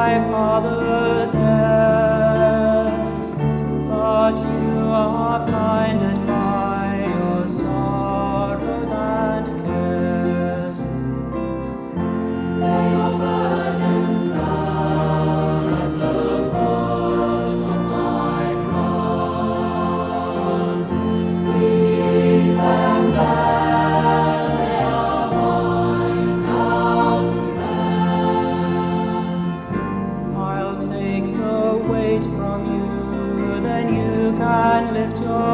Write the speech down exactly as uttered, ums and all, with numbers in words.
my Father's hands, but you are blinded by your sorrows and cares. Lay your burdens down at the foot of my cross. Leave them there, they are mine now to bear. I'll take the weight from you, then you can lift your